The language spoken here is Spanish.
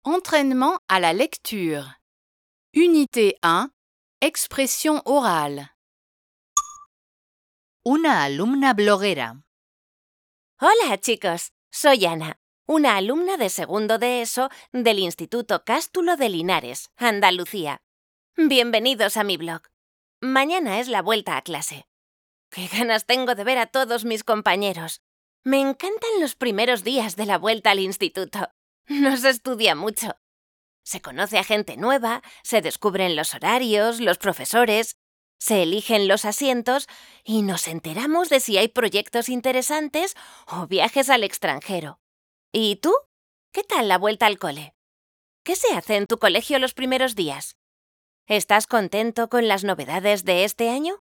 Entraînement à la lecture. Unité 1. Expression orale. Una alumna bloguera. Hola, chicos. Soy Ana, una alumna de segundo de ESO del Instituto Cástulo de Linares, Andalucía. Bienvenidos a mi blog. Mañana es la vuelta a clase. ¡Qué ganas tengo de ver a todos mis compañeros! Me encantan los primeros días de la vuelta al instituto. No se estudia mucho. Se conoce a gente nueva, se descubren los horarios, los profesores, se eligen los asientos y nos enteramos de si hay proyectos interesantes o viajes al extranjero. ¿Y tú? ¿Qué tal la vuelta al cole? ¿Qué se hace en tu colegio los primeros días? ¿Estás contento con las novedades de este año?